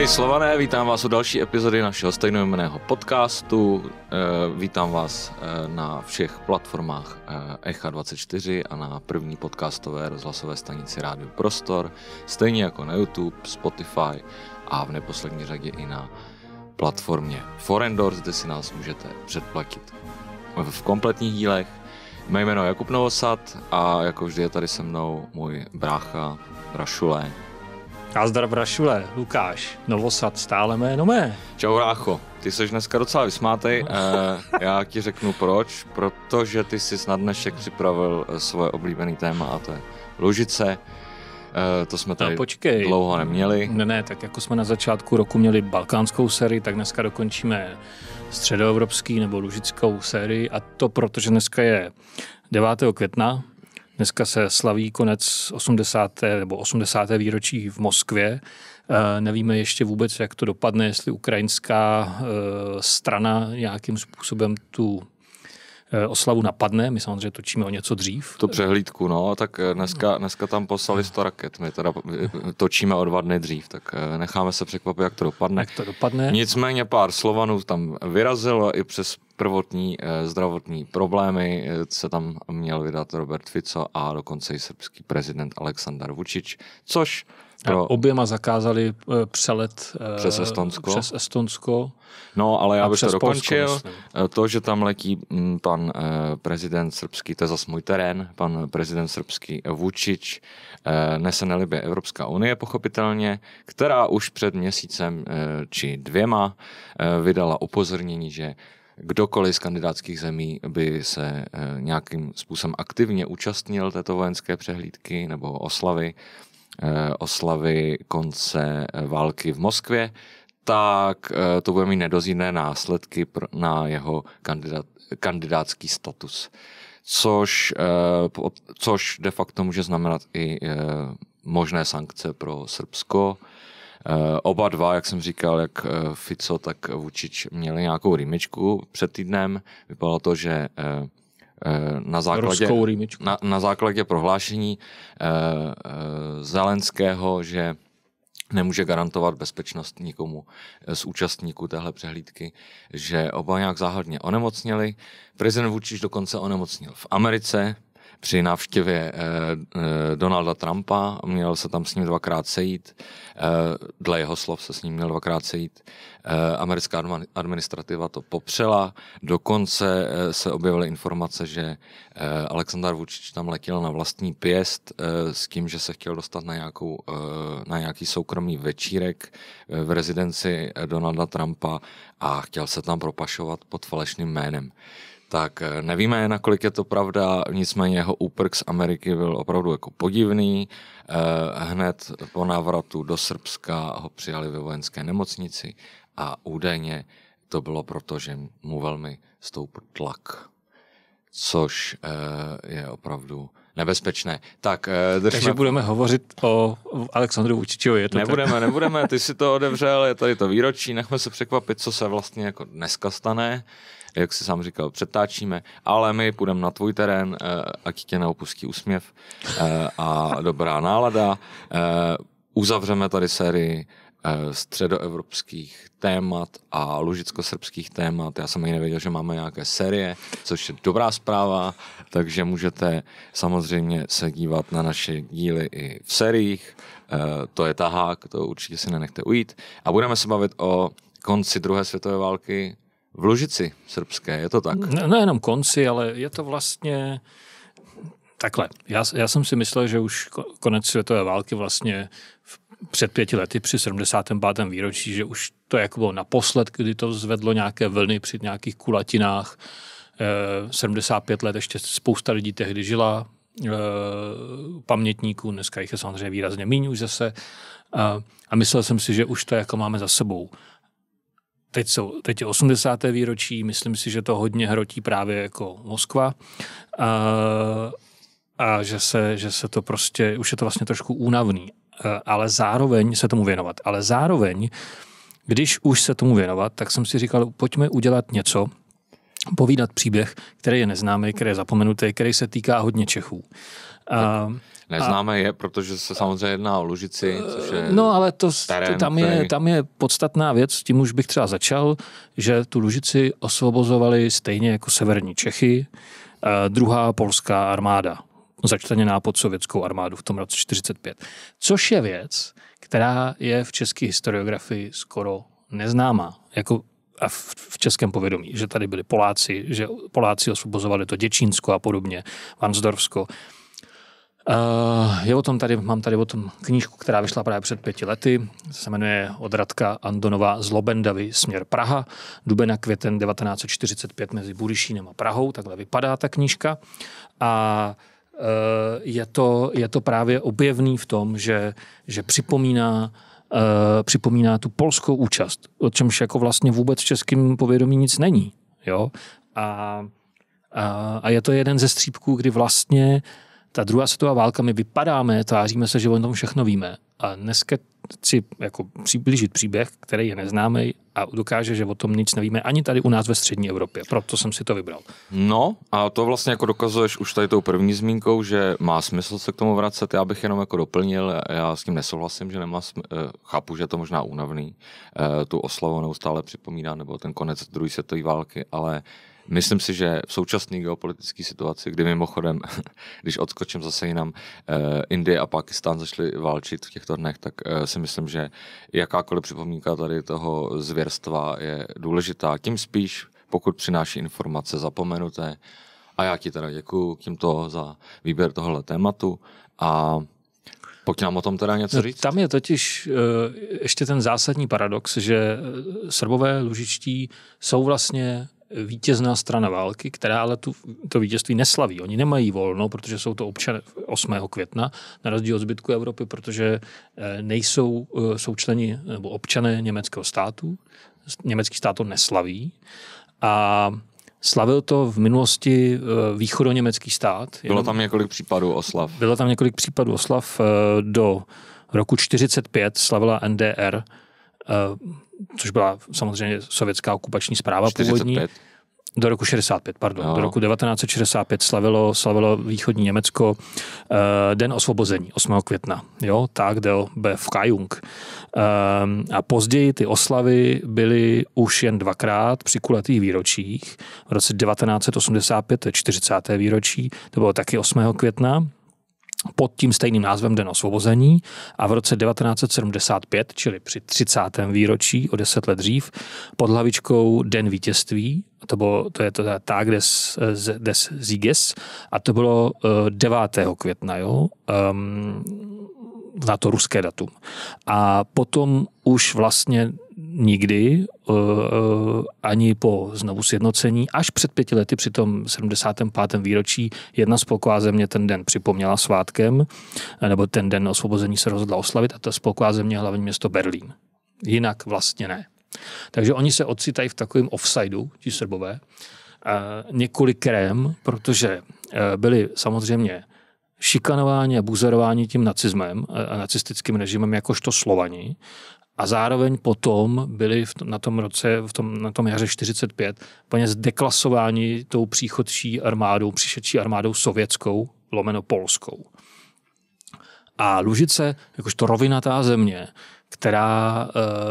Hej Slované, vítám vás u další epizody našeho stejnojmenného podcastu. Vítám vás na všech platformách Echa24 a na první podcastové rozhlasové stanici Rádio Prostor, stejně jako na YouTube, Spotify a v neposlední řadě i na platformě Forendors, kde si nás můžete předplatit v kompletních dílech. Mé jméno je Jakub Novosad a jako vždy je tady se mnou můj brácha Rašule. A zdrav Rašule, Lukáš, Novosad, stále jméno mé. Čau Rácho, ty jsi dneska docela vysmátej, já ti řeknu proč, protože ty jsi na dnešek připravil svoje oblíbené téma a to je Lužice. To jsme tady dlouho neměli. Ne, tak jako jsme na začátku roku měli balkánskou sérii, tak dneska dokončíme středoevropský nebo lužickou sérii a to protože dneska je 9. května, dneska se slaví konec 80. výročí v Moskvě. Nevíme ještě vůbec, jak to dopadne, jestli ukrajinská strana nějakým způsobem tu oslavu napadne. My samozřejmě točíme o něco dřív. To přehlídku, no, tak dneska tam poslali 100 raket. My teda točíme o 2 dny dřív, tak necháme se překvapit, jak to dopadne. Nicméně pár Slovanů tam vyrazilo i přes prvotní zdravotní problémy. Se tam měl vydat Robert Fico a dokonce i srbský prezident Aleksandar Vučić, což oběma zakázali přelet přes Estonsko. No, ale já bych to dokončil. To, že tam letí pan prezident srbský, to je zas můj terén, pan prezident srbský Vučić, nese nelibě Evropská unie, pochopitelně, která už před měsícem či 2 vydala upozornění, že kdokoliv z kandidátských zemí by se nějakým způsobem aktivně účastnil této vojenské přehlídky nebo oslavy konce války v Moskvě, tak to bude mít nedozírné následky na jeho kandidátský status. Což de facto může znamenat i možné sankce pro Srbsko. Oba dva, jak jsem říkal, jak Fico, tak Vučić měli nějakou rýmičku před týdnem. Vypadalo to, že na základě prohlášení Zelenského, že nemůže garantovat bezpečnost nikomu z účastníků téhle přehlídky, že oba nějak záhadně onemocněli. Prezident Vučić dokonce onemocnil v Americe při návštěvě Donalda Trumpa, měl se tam s ním 2krát sejít, dle jeho slov se s ním měl 2krát sejít. Americká administrativa to popřela, dokonce se objevily informace, že Aleksandar Vučić tam letěl na vlastní pěst s tím, že se chtěl dostat na nějaký soukromý večírek v rezidenci Donalda Trumpa a chtěl se tam propašovat pod falešným jménem. Tak nevíme, nakolik je to pravda, nicméně jeho úprk z Ameriky byl opravdu jako podivný. Hned po návratu do Srbska ho přijali ve vojenské nemocnici a údajně to bylo proto, že mu velmi stoupl tlak, což je opravdu nebezpečné. Takže budeme hovořit o Aleksandru Vučićovi. Nebudeme, ty si to otevřel, je tady to výročí, nechme se překvapit, co se vlastně jako dneska stane. Jak jsi sám říkal, přetáčíme, ale my půjdeme na tvůj terén, ať tě neopustí úsměv a dobrá nálada. Uzavřeme tady sérii středoevropských témat a lužicko-srbských témat. Já jsem ani nevěděl, že máme nějaké série, což je dobrá zpráva, takže můžete samozřejmě se dívat na naše díly i v sériích. To je tahák, to určitě si nenechte ujít. A budeme se bavit o konci druhé světové války v Lužici srbské, je to tak? Nejenom konci, ale je to vlastně takhle. Já jsem si myslel, že už konec světové války vlastně před 5 lety při 75. výročí, že už to jako bylo naposled, kdy to zvedlo nějaké vlny při nějakých kulatinách. 75 let ještě spousta lidí tehdy žila, pamětníků, dneska jich je samozřejmě výrazně míň už zase. A myslel jsem si, že už to jako máme za sebou. Teď je 80. výročí, myslím si, že to hodně hrotí právě jako Moskva a že se to prostě, už je to vlastně trošku únavný, ale zároveň se tomu věnovat. Ale zároveň, když už se tomu věnovat, tak jsem si říkal, pojďme udělat něco, povídat příběh, který je neznámý, který je zapomenutý, který se týká hodně Čechů. Neznáme je, protože se samozřejmě jedná o Lužici, což je no, ale terén, tam je podstatná věc, tím už bych třeba začal, že tu Lužici osvobozovali stejně jako severní Čechy, druhá polská armáda, začleněná pod sovětskou armádu v tom roce 1945. Což je věc, která je v české historiografii skoro neznámá, jako a v českém povědomí, že tady byli Poláci, že Poláci osvobozovali to Děčínsko a podobně, Varnsdorfsko. Mám tady o tom knížku, která vyšla právě před 5 lety, se jmenuje od Radka Andonova Zlobendavy směr Praha, duben a květen 1945 mezi Budyšínem a Prahou, takhle vypadá ta knížka a je to právě objevný v tom, že připomíná tu polskou účast, o čemž jako vlastně vůbec v českém povědomí nic není. Jo? A je to jeden ze střípků, kdy vlastně ta druhá světová válka, my vypadáme, tváříme se, že o tom všechno víme. A dneska chci jako přiblížit příběh, který je neznámý a dokáže, že o tom nic nevíme ani tady u nás ve střední Evropě. Proto jsem si to vybral. No a to vlastně jako dokazuješ už tady tou první zmínkou, že má smysl se k tomu vracet. Já bych jenom jako doplnil, já s tím nesouhlasím, že nemá chápu, že je to možná únavný tu oslavu neustále připomínat, nebo ten konec druhé světové války, ale myslím si, že v současné geopolitické situaci, kdy mimochodem, když odskočím zase jinam, Indie a Pákistán začaly válčit v těchto dnech, tak si myslím, že jakákoliv připomínka tady toho zvěrstva je důležitá. Tím spíš, pokud přináší informace zapomenuté. A já ti teda děkuju tímto za výběr tohohle tématu a pojď nám o tom teda něco říct. Tam je totiž ještě ten zásadní paradox, že Srbové lužičtí jsou vlastně vítězná strana války, která ale to vítězství neslaví. Oni nemají volno, protože jsou to občané 8. května, na rozdíl od zbytku Evropy, protože jsou členi nebo občané německého státu. Německý stát to neslaví. A slavil to v minulosti východoněmecký stát. Bylo tam několik případů oslav. Do roku 1945 slavila NDR, což byla samozřejmě sovětská okupační správa 45. původní. Do roku 65, pardon. Do roku 1965 slavilo východní Německo Den osvobození, 8. května. Jo, Tag der Befreiung. A později ty oslavy byly už jen dvakrát při kulatých výročích. V roce 1985, to je 40. výročí, to bylo taky 8. května. Pod tím stejným názvem Den osvobození a v roce 1975, čili při 30. výročí, o 10 let dřív, pod hlavičkou Den vítězství, to je Tag des Sieges, a to bylo 9. května, jo, na to ruské datum. A potom už vlastně nikdy, ani po znovu sjednocení, až před 5 lety při tom 75. výročí jedna spolková země ten den připomněla svátkem, nebo ten den osvobození se rozhodla oslavit, a ta spolková země hlavní město Berlín. Jinak vlastně ne. Takže oni se ocitají v takovém offsideu, ti Srbové, několikrém, protože byli samozřejmě šikanováni a buzorováni tím nacismem a nacistickým režimem jakožto Slovani. A zároveň potom byli na tom jaře 45 úplně zdeklasováni tou přišedší armádou sovětskou, lomeno polskou. A Lužice, jakožto rovinatá země, která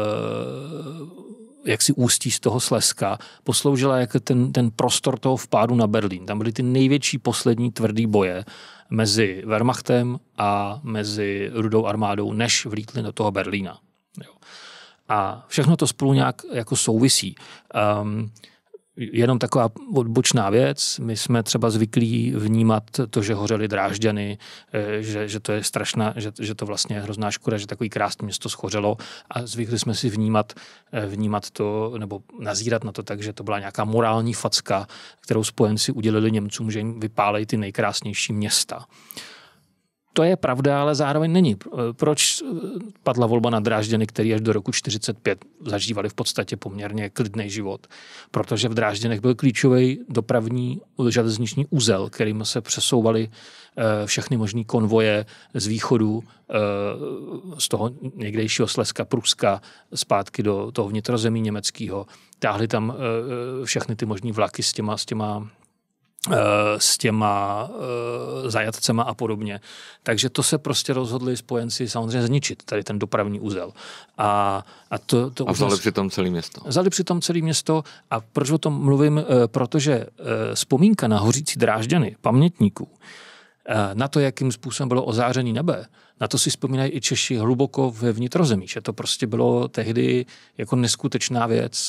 jak si ústí z toho Slezska, posloužila jako ten prostor toho vpádu na Berlín. Tam byly ty největší poslední tvrdý boje mezi Wehrmachtem a mezi Rudou armádou, než vlítli do toho Berlína. Jo. A všechno to spolu nějak jako souvisí. Jenom taková odbočná věc, my jsme třeba zvyklí vnímat to, že hořely Drážďany, že to je strašná, že to vlastně je hrozná škoda, že takový krásné město schořelo, a zvykli jsme si vnímat to nebo nazírat na to tak, že to byla nějaká morální facka, kterou spojenci udělili Němcům, že jim vypálejí ty nejkrásnější města. To je pravda, ale zároveň není. Proč padla volba na Drážďany, který až do roku 1945 zažívali v podstatě poměrně klidný život? Protože v Drážďanech byl klíčový dopravní železniční uzel, kterým se přesouvaly všechny možný konvoje z východu, z toho někdejšího Slezska, Pruska, zpátky do toho vnitrozemí německého. Táhli tam všechny ty možný vlaky s těma s těma zajatcema a podobně. Takže to se prostě rozhodli spojenci samozřejmě zničit, tady ten dopravní úzel. A vzali přitom celé město. Vzali přitom celé město a proč o tom mluvím? Protože vzpomínka na hořící Drážďany, pamětníků, na to, jakým způsobem bylo ozářený nebe, na to si vzpomínají i Češi hluboko ve vnitrozemí, že to prostě bylo tehdy jako neskutečná věc.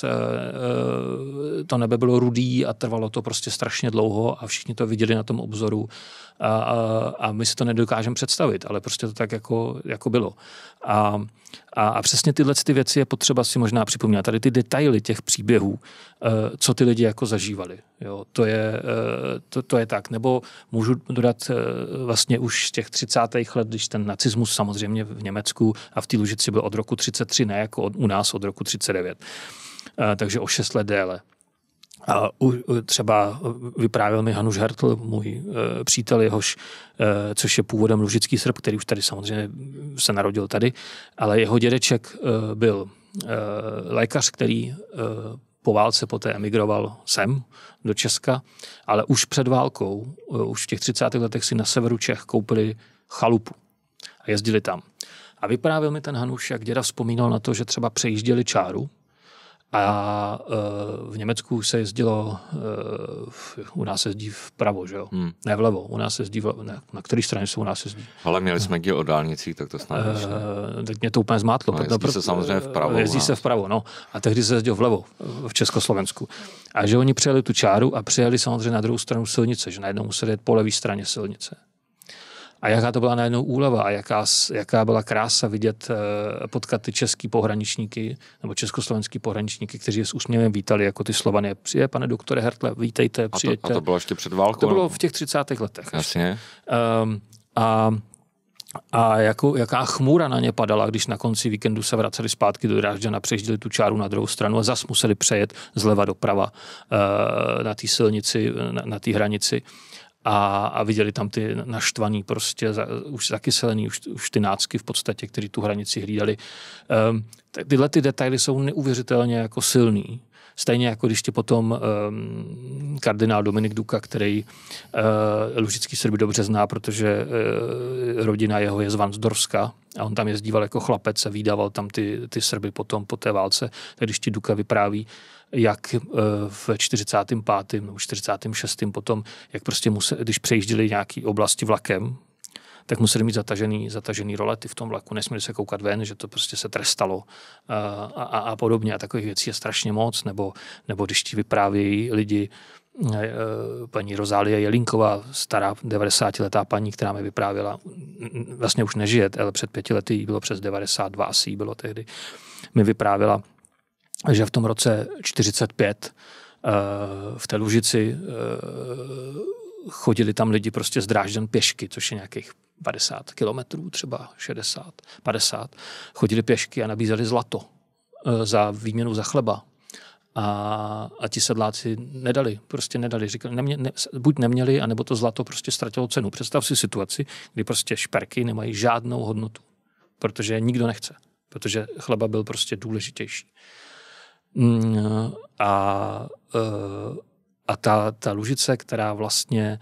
To nebe bylo rudý a trvalo to prostě strašně dlouho a všichni to viděli na tom obzoru a my si to nedokážeme představit, ale prostě to tak jako bylo. A přesně tyhle ty věci je potřeba si možná připomínat. Tady ty detaily těch příběhů, co ty lidi jako zažívali. Jo, to je tak. Nebo můžu dodat vlastně už z těch 30. let, když ten nacismus samozřejmě v Německu a v té Lužici byl od roku 33, ne jako u nás od roku 39. Takže o 6 let déle. A třeba vyprávěl mi Hanuš Hertl, můj přítel, jehož, což je původem lužický Srb, který už tady samozřejmě se narodil tady, ale jeho dědeček byl lékař, který po válce poté emigroval sem do Česka, ale už před válkou, už v těch 30. letech si na severu Čech koupili chalupu a jezdili tam. A vyprávěl mi ten Hanuš, jak děda vzpomínal na to, že třeba přejížděli čáru a v Německu se jezdilo, u nás se jezdí vpravo, že jo? Ne vlevo, u nás se jezdí na které straně se u nás jezdí? Ale měli jsme díl o dálnicích, tak to snad teď mě to úplně zmátlo. No, jezdí se samozřejmě vpravo. Jezdí se vpravo, no. A tehdy se jezdilo vlevo v Československu. A že oni přijeli tu čáru a přijeli samozřejmě na druhou stranu silnice, že najednou museli jet po levé straně silnice. A jaká to byla najednou úleva a jaká byla krása vidět, potkat ty český pohraničníky nebo československý pohraničníky, kteří s úsměvem vítali jako ty Slovany. Přijde, pane doktore Hertle, vítejte, přijďte. A to bylo ještě před válkou? To bylo v těch 30. letech. Jasně. A jaká chmůra na ně padala, když na konci víkendu se vraceli zpátky do Drážďan a přejížděli tu čáru na druhou stranu a zas museli přejet zleva doprava na té silnici, na té hranici. A viděli tam ty naštvaný, prostě už zakyselený, už ty nácky v podstatě, kteří tu hranici hlídali. Tyhle ty detaily jsou neuvěřitelně jako silný. Stejně jako když ti potom kardinál Dominik Duka, který lužický Srby dobře zná, protože rodina jeho je z Vansdorska a on tam jezdíval jako chlapec a vídával tam ty Srby potom po té válce. Tak když ti Duka vypráví, jak v 45. nebo 46. potom, jak prostě když přejížděli nějaký oblasti vlakem, tak museli mít zatažený rolety v tom vlaku, nesměli se koukat ven, že to prostě se trestalo a podobně. A takových věcí je strašně moc, nebo když ti vyprávějí lidi, paní Rozálie Jelínková, stará 90letá paní, která mi vyprávěla, vlastně už nežije, ale před 5 lety jí bylo přes 92, asi jí bylo tehdy, mi vyprávěla, že v tom roce 45 v té Lužici chodili tam lidi prostě z Drážďan pěšky, což je nějakých 50 kilometrů, třeba 60, 50. Chodili pěšky a nabízeli zlato za výměnu za chleba. A ti sedláci nedali. Říkali, buď neměli, anebo to zlato prostě ztratilo cenu. Představ si situaci, kdy prostě šperky nemají žádnou hodnotu, protože nikdo nechce, protože chleba byl prostě důležitější. A ta Lužice, která vlastně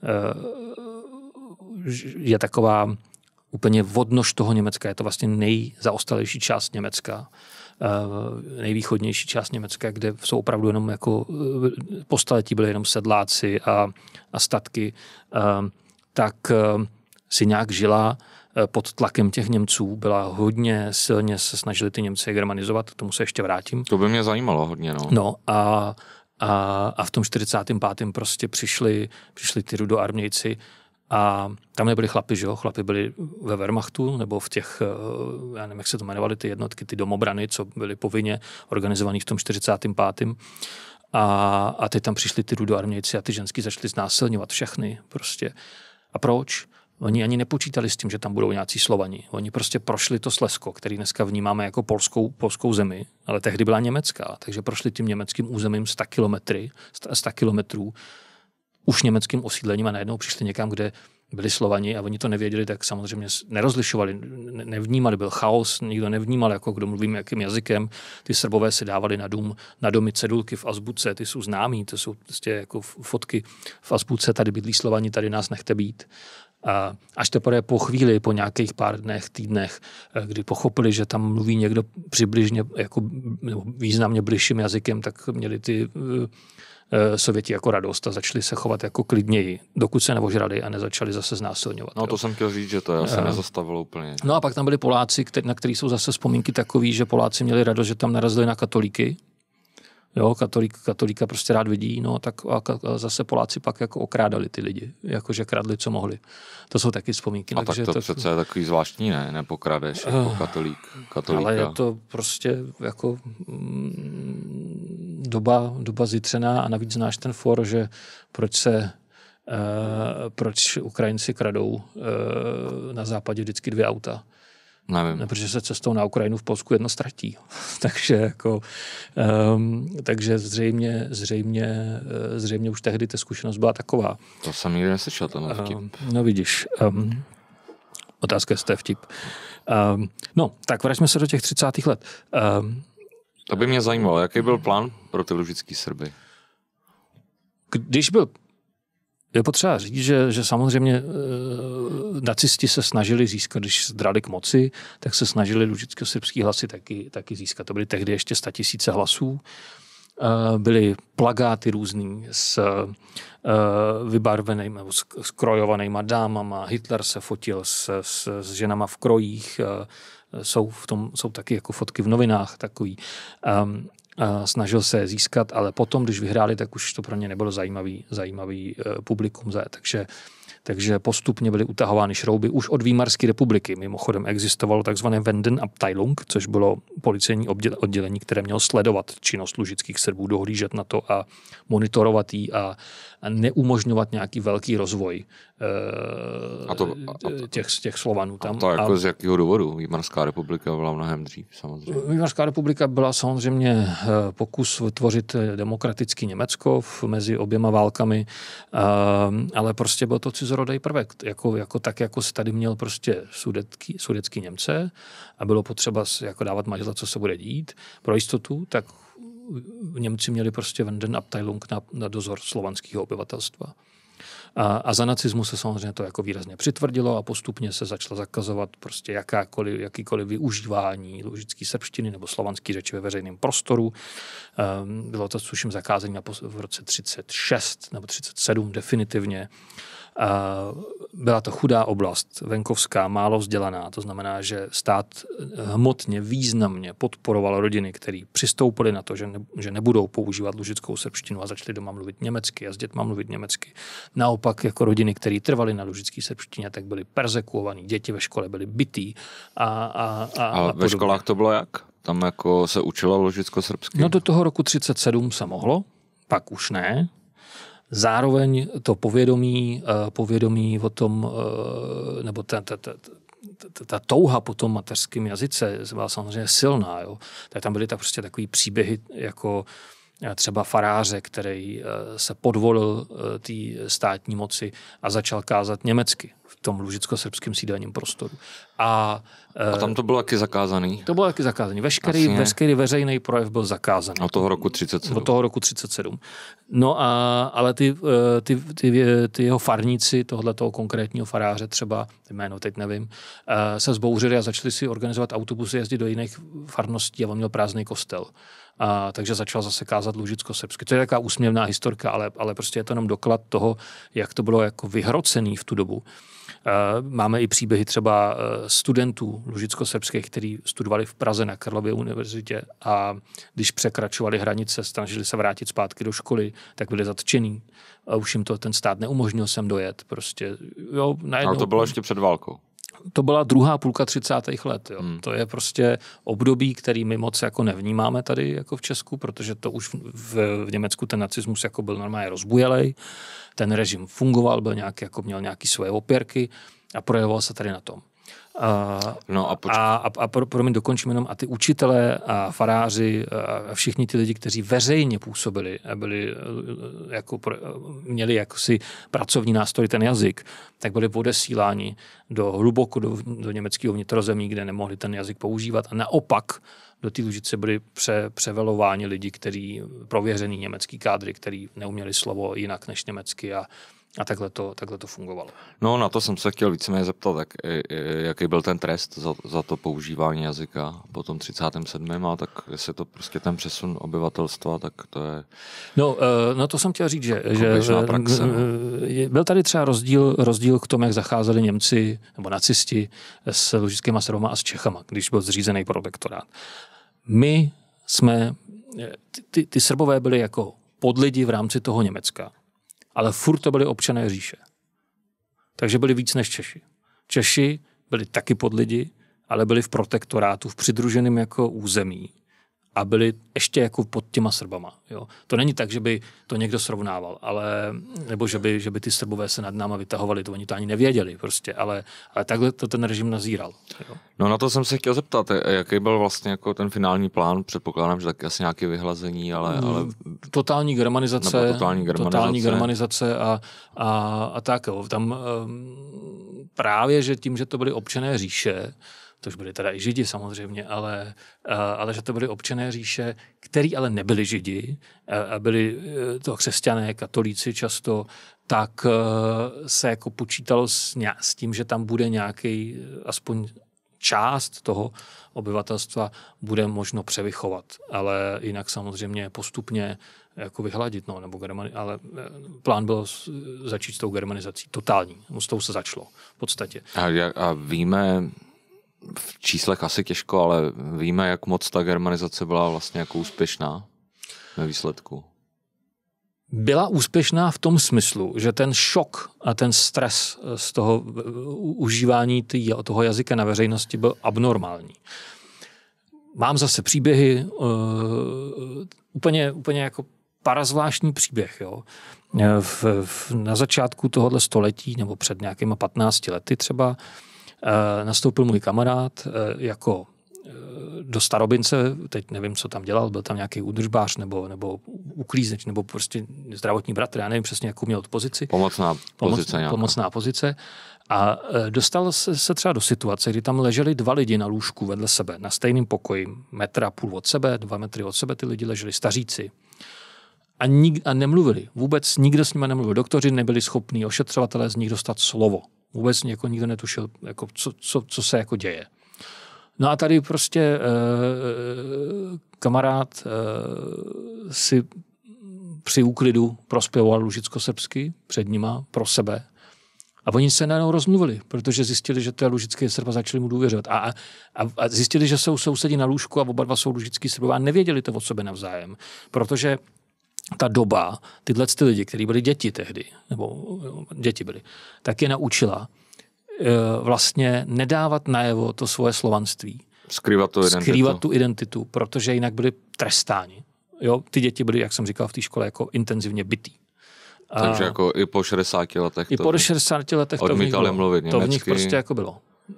je taková úplně odnož toho Německa, je to vlastně nejzaostalejší část Německa, nejvýchodnější část Německa, kde jsou opravdu jenom jako po staletí byli jenom sedláci a statky, tak si nějak žila pod tlakem těch Němců, byla hodně silně, se snažili ty Němci germanizovat, k tomu se ještě vrátím. To by mě zajímalo hodně, no. No a v tom 45. prostě přišli ty rudoarmějci a tam nebyli chlapi, že jo? Chlapi byli ve Wehrmachtu nebo v těch, já nevím, jak se to jmenovaly, ty jednotky, ty domobrany, co byly povinně organizovaný v tom 45. A teď tam přišli ty rudoarmějci a ty ženský začali znásilňovat všechny prostě. A proč? Oni ani nepočítali s tím, že tam budou nějací Slovani. Oni prostě prošli to Slezsko, který dneska vnímáme jako polskou zemi, ale tehdy byla německá, takže prošli tím německým územím 100 kilometrů, už německým osídlením a najednou přišli někam, kde byli Slovani a oni to nevěděli, tak samozřejmě nerozlišovali, nevnímali, byl chaos, nikdo nevnímal, jako kdo mluvím jakým jazykem. Ty Srbové si dávali na domy cedulky v azbuce, ty jsou známí, to jsou prostě jako fotky v azbuce, tady bydlí Slovani, tady nás nechte být. A až teprve po chvíli, po nějakých pár dnech, týdnech, kdy pochopili, že tam mluví někdo přibližně jako významně bližším jazykem, tak měli ty Sověti jako radost a začali se chovat jako klidněji, dokud se neožrali a nezačali zase znásilňovat. No to jsem chtěl říct, že to se nezastavilo úplně. No a pak tam byli Poláci, na kterých jsou zase vzpomínky takový, že Poláci měli radost, že tam narazili na katolíky. Jo, katolíka prostě rád vidí, no tak a zase Poláci pak jako okrádali ty lidi, jakože kradli, co mohli. To jsou taky vzpomínky. A takže tak to přece je takový zvláštní, ne? Nepokradeš jako katolíka. Ale je to prostě jako doba zjitřená a navíc znáš ten for, že proč Ukrajinci kradou na západě vždycky 2 auta. Nevím. Ne, protože se cestou na Ukrajinu v Polsku jedno ztratí. takže zřejmě už tehdy ta zkušenost byla taková. To jsem nikdy neslyšel, ten vtip. No vidíš, otázka, jestli to je vtip. No, tak vraťme se do těch 30. let. To by mě zajímalo, jaký byl plán pro ty lužický Srby? Je potřeba říct, že samozřejmě nacisti se snažili získat, když zdrali k moci, tak se snažili lužicko-srbský hlasy taky získat. To byly tehdy ještě 100 000 hlasů. Byly plagáty různý s vybarvenými, skrojovanýma dámama. Hitler se fotil s ženama v krojích. Jsou taky jako fotky v novinách takový. Snažil se získat, ale potom, když vyhráli, tak už to pro ně nebylo zajímavý publikum. Takže postupně byly utahovány šrouby už od Výmarské republiky. Mimochodem existovalo takzvané Wendenabteilung, což bylo policejní oddělení, které mělo sledovat činnost lužických Srbů, dohlížet na to a monitorovat ji a neumožňovat nějaký velký rozvoj těch Slovanů tam. A to jako z jakého důvodu? Výmarská republika byla mnohem dřív, samozřejmě. Výmarská republika byla samozřejmě pokus vytvořit demokratický Německo mezi oběma válkami, ale prostě byl to cizorodý prvek. Jako se tady měl prostě sudetský Němce a bylo potřeba jako dávat mažela, co se bude dít pro jistotu, tak Němci měli prostě Wendenabteilung na dozor slovanského obyvatelstva. A za nacismu se samozřejmě to jako výrazně přitvrdilo a postupně se začalo zakazovat prostě jakýkoliv využívání lužické srbštiny nebo slovanské řeči ve veřejném prostoru. Bylo to tuším zakázání v roce 36 nebo 37 definitivně. Byla to chudá oblast, venkovská, málo vzdělaná, to znamená, že stát hmotně, významně podporoval rodiny, které přistoupily na to, že nebudou používat lužickou srbštinu a začali doma mluvit německy a s dětma mluvit německy. Naopak jako rodiny, které trvaly na lužické srbštině, tak byly perzekuovaný, děti ve škole byly bitý a ve školách to bylo jak? Tam jako se učilo lužicko-srbsky? No do toho roku 37 se mohlo, pak už ne. Zároveň to povědomí o tom, nebo ta touha po tom mateřském jazyce byla samozřejmě silná. Jo. Tak tam byly prostě takový příběhy, jako třeba faráře, který se podvolil té státní moci a začal kázat německy v tom lužicko-srbském sídelním prostoru. A tam to bylo taky zakázaný? To bylo taky zakázaný. Veškerý veřejný projev byl zakázaný. Od toho roku 37. Od toho roku 37. No ale ty jeho farníci, tohletoho konkrétního faráře třeba, jméno teď nevím, se zbouřili a začali si organizovat autobusy, jezdit do jiných farností a on měl prázdný kostel. Takže začal zase kázat lužicko-srbsky. To je taková úsměvná historka, ale prostě je to jenom doklad toho, jak to bylo jako vyhrocený v tu dobu. Máme i příběhy třeba studentů lužicko-srbských, kteří studovali v Praze na Karlově univerzitě a když překračovali hranice, snažili se vrátit zpátky do školy, tak byli zatčení. A už jim to ten stát neumožnil sem dojet. Prostě, jo, najednou. Ale to bylo ještě před válkou. To byla druhá půlka 30. let. Jo. To je prostě období, který my moc jako nevnímáme tady jako v Česku, protože to už v Německu ten nacismus jako byl normálně rozbujelej. Ten režim fungoval, měl nějaký svoje opěrky a projevoval se tady na tom. Promiň, dokončím jenom, a ty učitelé a faráři a všichni ty lidi, kteří veřejně působili a byli měli jakosi pracovní nástroj, ten jazyk, tak byli odesíláni hluboko do německého vnitrozemí, kde nemohli ten jazyk používat, a naopak do té Lužice byli převelováni lidi, kteří prověřený německý kádry, kteří neuměli slovo jinak než německy, a takhle to fungovalo. No, na to jsem se chtěl víceméně zeptat, jaký byl ten trest za to používání jazyka po tom 37. A tak jestli to prostě ten přesun obyvatelstva, tak to je... No to jsem chtěl říct, že praxe, byl tady třeba rozdíl k tomu, jak zacházeli Němci nebo nacisti s lužickýma Srbama a s Čechama, když byl zřízený protektorát. My jsme, ty Srbové byli jako podlidi v rámci toho Německa, ale furt to byli občané říše. Takže byli víc než Češi. Češi byli taky podlidi, ale byli v protektorátu, v přidruženém jako území a byli ještě jako pod těma Srbama. Jo. To není tak, že by to někdo srovnával, nebo že by ty Srbové se nad náma vytahovali, to oni to ani nevěděli prostě, ale takhle to ten režim nazíral. Jo. No, na to jsem se chtěl zeptat, jaký byl vlastně jako ten finální plán, předpokládám, že taky asi nějaké vyhlazení, ale... Totální germanizace a tak. Jo. Tam právě, že tím, že to byli občané říše, to už byli teda i Židi samozřejmě, ale že to byli občané říše, který ale nebyli Židi, a byli to křesťané, katolíci často, tak se jako počítalo s tím, že tam bude nějaký, aspoň část toho obyvatelstva bude možno převychovat, ale jinak samozřejmě postupně jako vyhladit, ale plán byl začít s tou germanizací totální, s tou se začalo v podstatě. A víme, v číslech asi těžko, ale víme, jak moc ta germanizace byla vlastně jako úspěšná ve výsledku. Byla úspěšná v tom smyslu, že ten šok a ten stres z toho užívání toho jazyka na veřejnosti byl abnormální. Mám zase příběhy, úplně jako parazvláštní příběh. Jo. Na začátku tohohle století, nebo před nějakýma 15 lety třeba, nastoupil můj kamarád jako do starobince, teď nevím, co tam dělal, byl tam nějaký údržbář nebo uklízeč, nebo prostě zdravotní bratr, já nevím přesně, jakou měl tu pozici. Pomocná pozice. A dostal se třeba do situace, kdy tam leželi 2 lidi na lůžku vedle sebe, na stejném pokoji, 1,5 metru od sebe, 2 metry od sebe, ty lidi leželi staříci. A nemluvili. Vůbec nikdo s nimi nemluvil. Doktoři nebyli schopní, ošetřovatelé z nich dostat slovo. Vůbec nikdo netušil, jako, co se jako děje. No a tady prostě kamarád si při úklidu prospěvoval lužicko-srbsky před nima pro sebe. A oni se najednou rozmluvili, protože zjistili, že to je lužický Srb a začali mu důvěřovat. A zjistili, že jsou sousedí na lůžku a oba dva jsou lužický Srbové a nevěděli to od sebe navzájem. Protože ta doba, tyhle lidi, kteří byli děti tehdy, nebo děti byli, tak je naučila vlastně nedávat najevo to svoje slovanství. Skrývat tu identitu, protože jinak byli trestáni. Jo, ty děti byly, jak jsem říkal, v té škole jako intenzivně bitý. Takže jako i po 60 letech to odmítali mluvit německy. To v nich prostě jako bylo.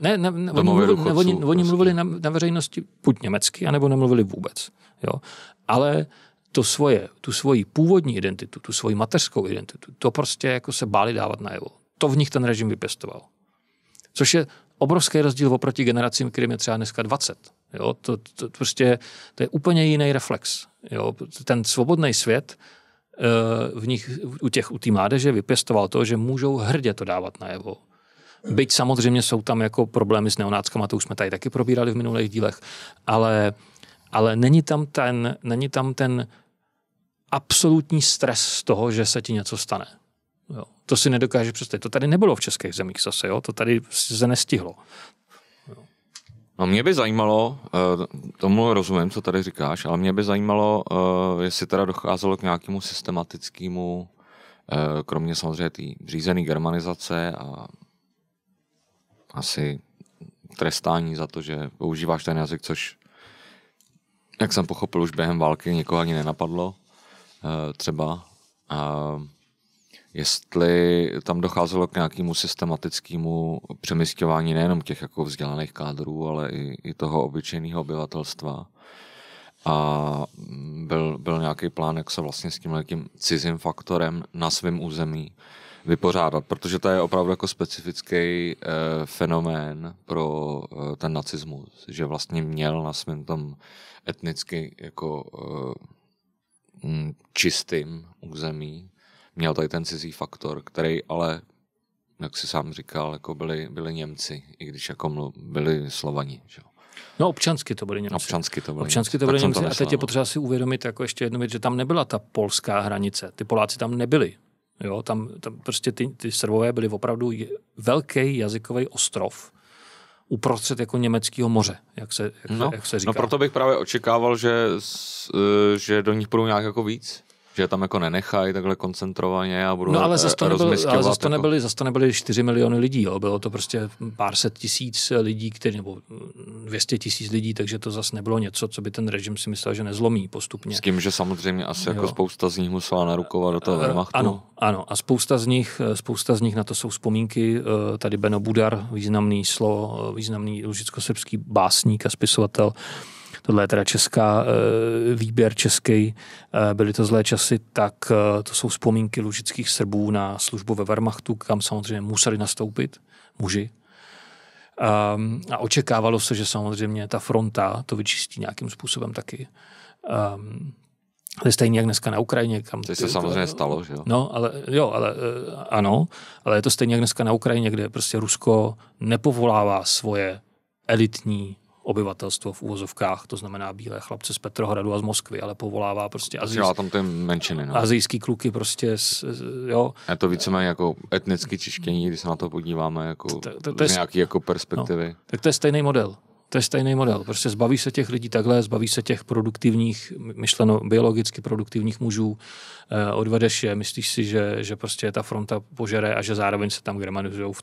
Oni mluvili na veřejnosti buď německy, anebo nemluvili vůbec. Jo. Ale tu svoji původní identitu, tu svoji mateřskou identitu, to prostě jako se báli dávat najevo. To v nich ten režim vypěstoval. Což je obrovský rozdíl oproti generacím, kterým je třeba dneska 20. Jo, to je úplně jiný reflex. Jo. Ten svobodný svět v nich, u té mládeže vypěstoval to, že můžou hrdě to dávat najevo. Byť samozřejmě jsou tam jako problémy s neonáckama, to už jsme tady taky probírali v minulých dílech, ale není tam ten absolutní stres z toho, že se ti něco stane. Jo. To si nedokáže představit. To tady nebylo v českých zemích zase, jo? To tady se nestihlo. Jo. No mě by zajímalo, tomu rozumím, co tady říkáš, ale mě by zajímalo, jestli teda docházelo k nějakému systematickému, kromě samozřejmě té řízené germanizace a asi trestání za to, že používáš ten jazyk, což, jak jsem pochopil, už během války nikoho ani nenapadlo, třeba. jestli tam docházelo k nějakému systematickému přemysťování nejenom těch jako vzdělaných kádrů, ale i toho obyčejného obyvatelstva. A byl nějaký plán, jak se vlastně s tím cizím faktorem na svém území vypořádat, protože to je opravdu jako specifický fenomén pro ten nacismus, že vlastně měl na svém tom etnicky jako čistým území, měl tady ten cizí faktor, který ale, jak si sám říkal, jako byli Němci, i když jako byli Slovani. Že? No občansky to byli Němci. Občansky to byli Němci. A teď je potřeba si uvědomit jako ještě jednu věc, že tam nebyla ta polská hranice. Ty Poláci tam nebyli. Jo, tam prostě ty Srbové byli opravdu velký jazykový ostrov uprostřed jako německého moře, jak se říká. No proto bych právě očekával, že do nich budou nějak jako víc. Že tam jako nenechají takhle koncentrovaně a budou rozmisťovat. Ale zase to nebyly 4 miliony lidí, jo. Bylo to prostě pár set tisíc lidí, nebo 200 000 lidí, takže to zase nebylo něco, co by ten režim si myslel, že nezlomí postupně. S tím, že samozřejmě asi jako spousta z nich musela narukovat do toho Wehrmachtu. Ano. A spousta z nich na to jsou vzpomínky. Tady Beno Budar, významný lužicko-srbský básník a spisovatel. Tohle je teda výběr český, byly to zlé časy, tak to jsou vzpomínky lužických Srbů na službu ve Wehrmachtu, kam samozřejmě museli nastoupit muži. A očekávalo se, že samozřejmě ta fronta to vyčistí nějakým způsobem taky. Ale stejně jak dneska na Ukrajině. To se samozřejmě stalo, že jo? No, ale je to stejně jak dneska na Ukrajině, kde prostě Rusko nepovolává svoje elitní obyvatelstvo v uvozovkách, to znamená bílé chlapce z Petrohradu a z Moskvy, ale povolává prostě asijský kluky prostě, jo. Je to víceméně jako etnické čištění, když se na to podíváme jako z nějaký jako perspektivy. No, tak to je stejný model. Prostě zbaví se těch lidí takhle, zbaví se těch produktivních, myšleno biologicky produktivních mužů, odvedeš je, myslíš si, že prostě ta fronta požere a že zároveň se tam germanizujou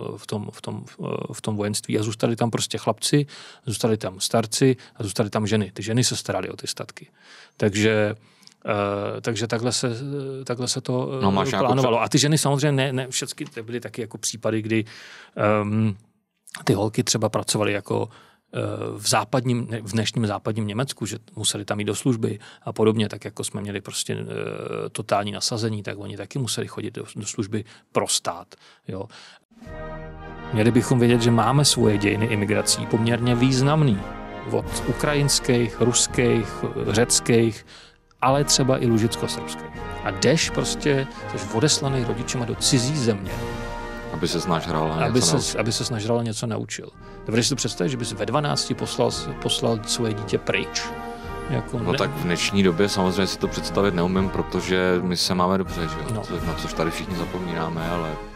v tom vojenství a zůstali tam prostě chlapci, zůstali tam starci a zůstali tam ženy. Ty ženy se staraly o ty statky. Takže takhle se to plánovalo. A ty ženy samozřejmě ne všechny byly taky jako případy, kdy ty holky třeba pracovaly jako v dnešním západním Německu, že museli tam jít do služby a podobně, tak jako jsme měli prostě totální nasazení, tak oni taky museli chodit do služby pro stát. Jo. Měli bychom vědět, že máme svoje dějiny imigrací poměrně významný. Od ukrajinských, ruských, řeckých, ale třeba i lužicko-srbských. A jdeš prostě, jsi odeslaný rodičema do cizí země, aby se nažral něco naučil. Dovedeš si to představit, že bys ve 12 poslal svoje dítě pryč? Tak v dnešní době samozřejmě si to představit neumím, protože my se máme dobře, že jo? No. Na což tady všichni zapomínáme, ale